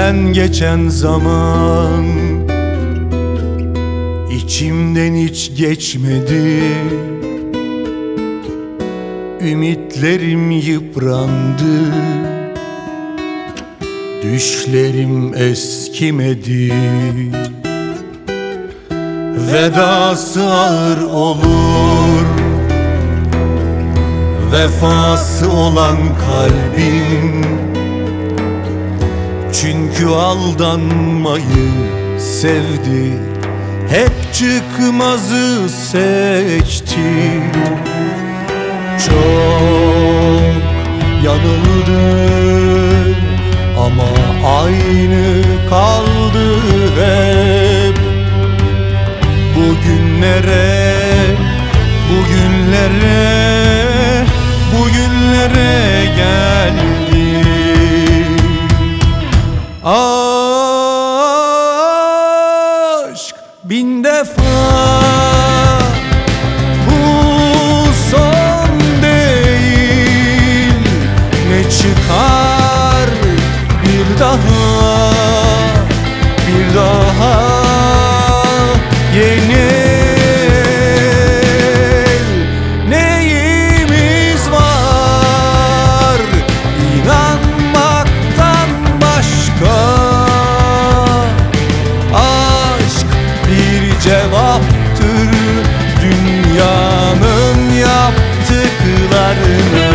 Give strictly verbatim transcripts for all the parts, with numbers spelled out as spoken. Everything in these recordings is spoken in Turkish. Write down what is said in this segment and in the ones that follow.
İçimden geçen zaman İçimden hiç geçmedi. Ümitlerim yıprandı, düşlerim eskimedi. Vedası ağır olur, vefası olan kalbim. Çünkü aldanmayı sevdi, hep çıkmazı seçti. Çok yanıldı ama aynı kaldı hep. Bugünlere, bugünlere, bugünlere geldi. Aşk bin defa, bu son değil. Ne çıkar bir daha, bir daha yenil. Neyimiz var inanmaktan başka? Aşk bir cevaptır dünyanın yaptıklarına.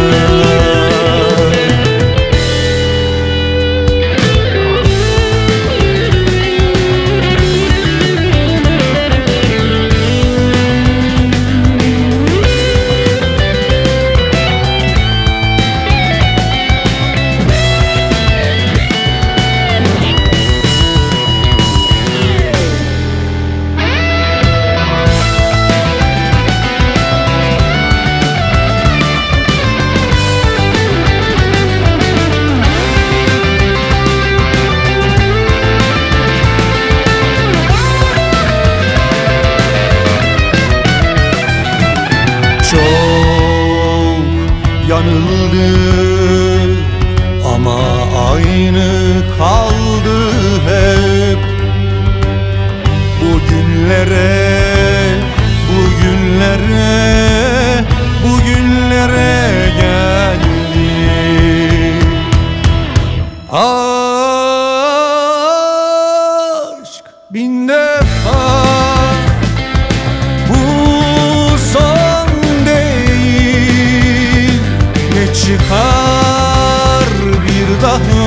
Çok yanıldı ama aynı kaldı hep. Bugünlere, bugünlere, bugünlere geldi. Aşk bin defa, bu son değil. Ne çıkar bir daha,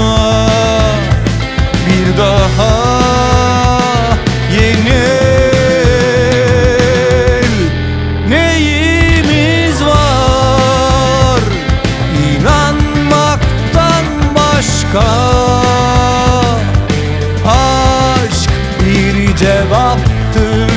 bir daha yenil. Neyimiz var inanmaktan başka? Aşk bir cevaptır